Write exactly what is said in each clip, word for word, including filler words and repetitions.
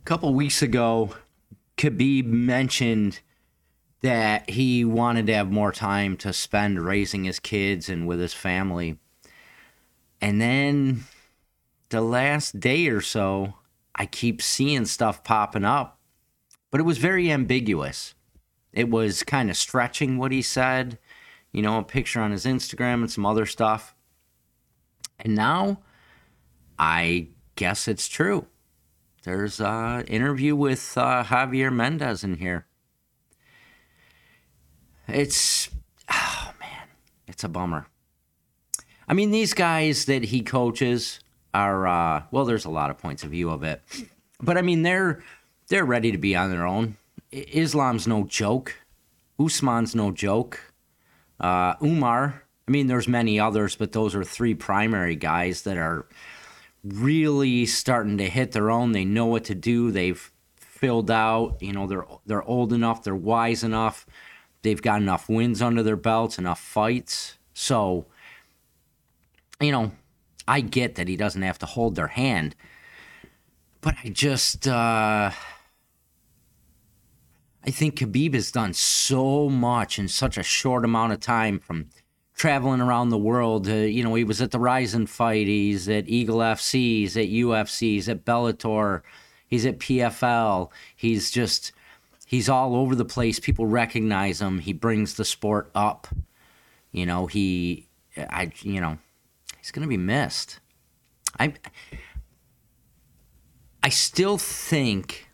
couple weeks ago, Khabib mentioned that he wanted to have more time to spend raising his kids and with his family. And then the last day or so, I keep seeing stuff popping up, but it was very ambiguous. It was kind of stretching what he said, you know, a picture on his Instagram and some other stuff. And now I guess it's true. There's an interview with uh, Javier Mendez in here. It's, oh man, it's a bummer. I mean, these guys that he coaches are, uh, well, there's a lot of points of view of it. But I mean, they're they're ready to be on their own. Islam's no joke. Usman's no joke. Uh, Umar, I mean, there's many others, but those are three primary guys that are really starting to hit their own. They know what to do. They've filled out. You know, they're they're old enough. They're wise enough. They've got enough wins under their belts, enough fights. So, you know, I get that he doesn't have to hold their hand. But I just, uh, I think Khabib has done so much in such a short amount of time, from traveling around the world. Uh, you know, he was at the Ryzen fight. He's at Eagle F C. He's at U F C. He's at Bellator. He's at P F L. He's just, he's all over the place. People recognize him. He brings the sport up. You know, he, I, you know, he's going to be missed. I, I still think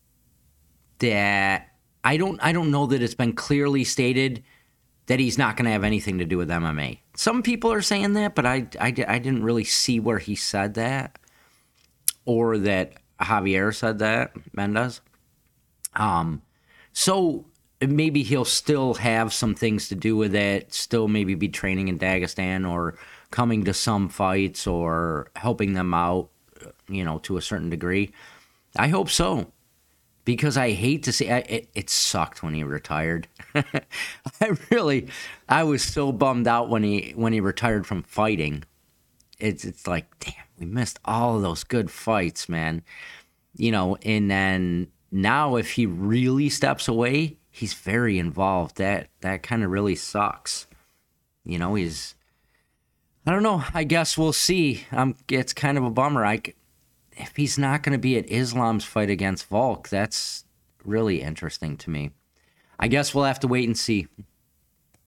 that I don't, I don't know that it's been clearly stated that he's not going to have anything to do with M M A. Some people are saying that, but I, I, I didn't really see where he said that, or that Javier said that, Mendez. Um, so maybe he'll still have some things to do with it, still maybe be training in Dagestan or coming to some fights or helping them out, you know, to a certain degree. I hope so. Because I hate to see, I, it, it sucked when he retired. I really, I was so bummed out when he when he retired from fighting. It's it's like, damn, we missed all of those good fights, man. You know, and then now if he really steps away, he's very involved. That that kind of really sucks. You know, he's, I don't know. I guess we'll see. Um, it's kind of a bummer. I. If he's not going to be at Islam's fight against Volk, that's really interesting to me. I guess we'll have to wait and see.